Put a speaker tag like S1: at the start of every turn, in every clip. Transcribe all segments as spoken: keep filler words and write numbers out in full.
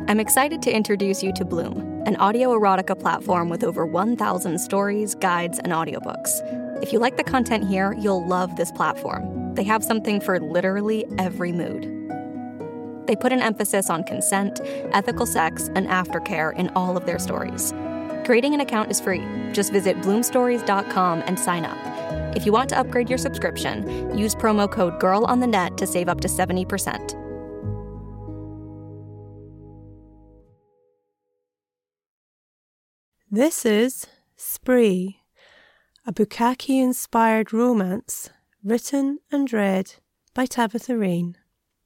S1: I'm excited to introduce you to Bloom, an audio erotica platform with over one thousand stories, guides, and audiobooks. If you like the content here, you'll love this platform. They have something for literally every mood. They put an emphasis on consent, ethical sex, and aftercare in all of their stories. Creating an account is free. Just visit bloom stories dot com and sign up. If you want to upgrade your subscription, use promo code GIRLONTHENET to save up to seventy percent.
S2: This is Spree, a Bukkake-inspired romance written and read by Tabitha Rain.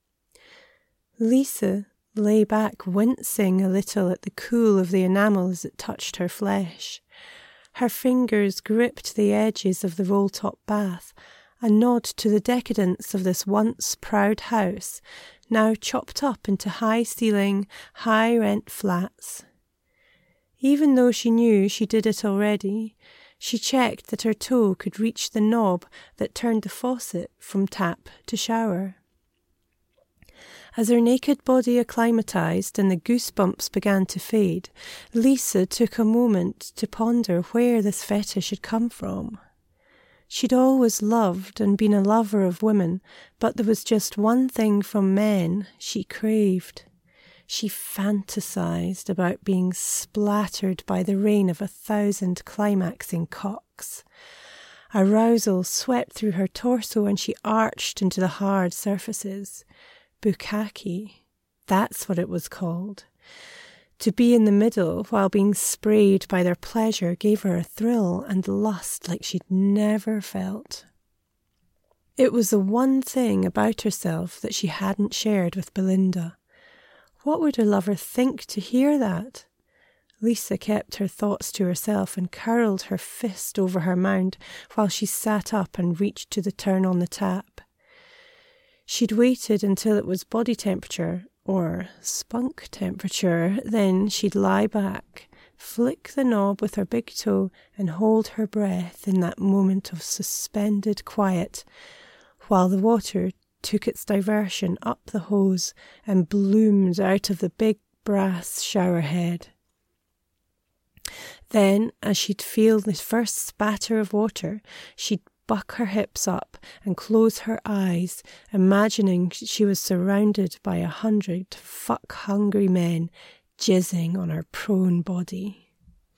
S2: Lisa lay back, wincing a little at the cool of the enamel as it touched her flesh. Her fingers gripped the edges of the roll-top bath, a nod to the decadence of this once proud house, now chopped up into high-ceiling, high-rent flats. Even though she knew she did it already, she checked that her toe could reach the knob that turned the faucet from tap to shower. As her naked body acclimatized and the goosebumps began to fade, Lisa took a moment to ponder where this fetish had come from. She'd always loved and been a lover of women, but there was just one thing from men she craved. She fantasized about being splattered by the rain of a thousand climaxing cocks. Arousal swept through her torso and she arched into the hard surfaces. Bukkake, that's what it was called. To be in the middle while being sprayed by their pleasure gave her a thrill and lust like she'd never felt. It was the one thing about herself that she hadn't shared with Belinda. What would her lover think to hear that? Lisa kept her thoughts to herself and curled her fist over her mound while she sat up and reached to the turn on the tap. She'd waited until it was body temperature, or spunk temperature, then she'd lie back, flick the knob with her big toe and hold her breath in that moment of suspended quiet, while the water took its diversion up the hose and bloomed out of the big brass shower head. Then, as she'd feel the first spatter of water, she'd buck her hips up and close her eyes, imagining she was surrounded by a hundred fuck-hungry men jizzing on her prone body.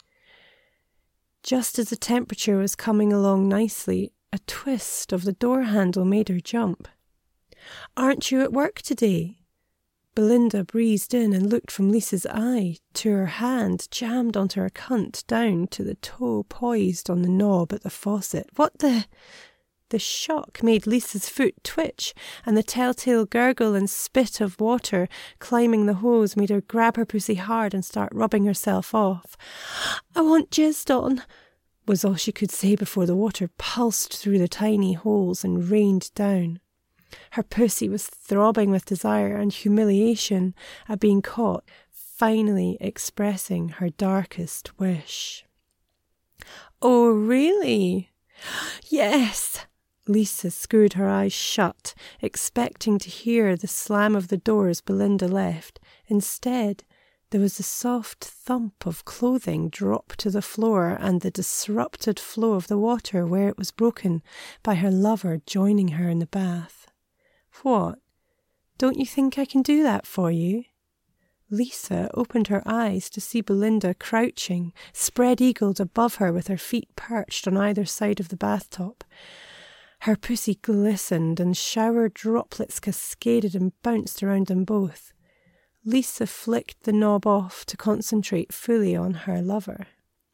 S2: Just as the temperature was coming along nicely, a twist of the door handle made her jump. "Aren't you at work today?" Belinda breezed in and looked from Lisa's eye to her hand jammed onto her cunt down to the toe poised on the knob at the faucet. What the... The shock made Lisa's foot twitch, and the telltale gurgle and spit of water climbing the hose made her grab her pussy hard and start rubbing herself off. "I want jizzed on," was all she could say before the water pulsed through the tiny holes and rained down. Her pussy was throbbing with desire and humiliation at being caught, finally expressing her darkest wish. "Oh, really?" "Yes." Lisa screwed her eyes shut, expecting to hear the slam of the door as Belinda left. Instead, there was a soft thump of clothing drop to the floor and the disrupted flow of the water where it was broken by her lover joining her in the bath. "What? Don't you think I can do that for you?" Lisa opened her eyes to see Belinda crouching, spread-eagled above her with her feet perched on either side of the bathtub. Her pussy glistened and shower droplets cascaded and bounced around them both. Lisa flicked the knob off to concentrate fully on her lover.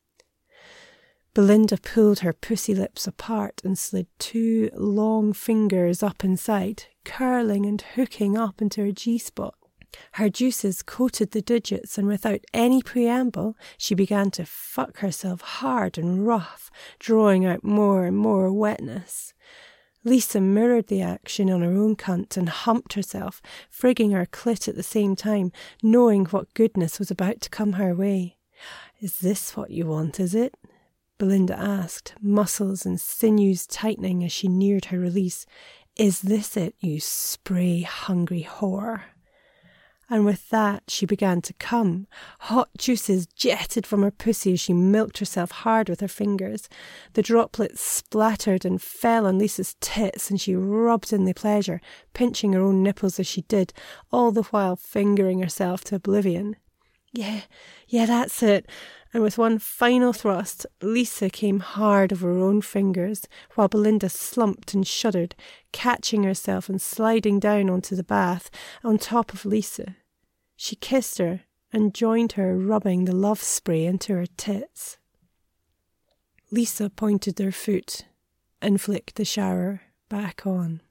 S2: Belinda pulled her pussy lips apart and slid two long fingers up inside, curling and hooking up into her G-spot. Her juices coated the digits, and without any preamble, she began to fuck herself hard and rough, drawing out more and more wetness. Lisa mirrored the action on her own cunt and humped herself, frigging her clit at the same time, knowing what goodness was about to come her way. "Is this what you want, is it?" Belinda asked, muscles and sinews tightening as she neared her release. "Is this it, you spray-hungry whore?" And with that she began to come. Hot juices jetted from her pussy as she milked herself hard with her fingers. The droplets splattered and fell on Lisa's tits, and she rubbed in the pleasure, pinching her own nipples as she did, all the while fingering herself to oblivion. Yeah, yeah, that's it. And with one final thrust, Lisa came hard over her own fingers, while Belinda slumped and shuddered, catching herself and sliding down onto the bath on top of Lisa. She kissed her and joined her, rubbing the love spray into her tits. Lisa pointed her foot and flicked the shower back on.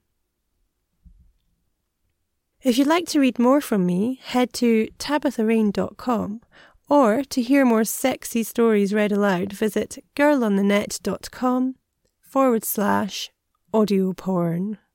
S2: If you'd like to read more from me, head to tabitha rain dot com, or to hear more sexy stories read aloud, visit girlonthenet.com forward slash audio porn.